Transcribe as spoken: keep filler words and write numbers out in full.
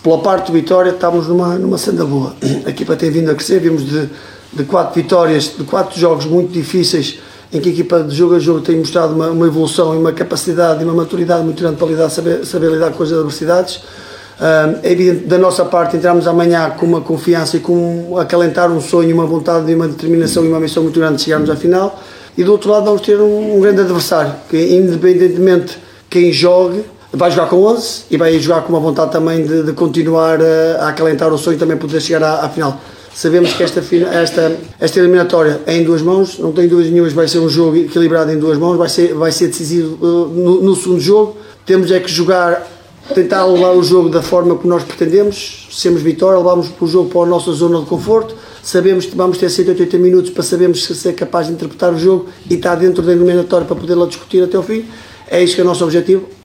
Pela parte do Vitória, estamos numa, numa senda boa. A equipa tem vindo a crescer, vimos de, de quatro vitórias, de quatro jogos muito difíceis, em que a equipa de jogo a jogo tem mostrado uma, uma evolução e uma capacidade e uma maturidade muito grande para lidar, saber, saber lidar com as adversidades. Uh, é evidente, da nossa parte, entramos amanhã com uma confiança e com acalentar um sonho, uma vontade e uma determinação e uma missão muito grande de chegarmos à final. E do outro lado vamos ter um, um grande adversário, que independentemente quem jogue, vai jogar com onze e vai jogar com uma vontade também de, de continuar a, a acalentar o sonho e também poder chegar à, à final. Sabemos que esta, esta, esta eliminatória é em duas mãos, não tenho dúvidas nenhumas, vai ser um jogo equilibrado em duas mãos, vai ser, vai ser decisivo uh, no, no segundo jogo. Temos é que jogar, tentar levar o jogo da forma que nós pretendemos, sermos Vitória, levamos o jogo para a nossa zona de conforto, sabemos que vamos ter cento e oitenta minutos para sabermos se ser capaz de interpretar o jogo e estar dentro da eliminatória para poder lá discutir até o fim. É isso que é o nosso objetivo.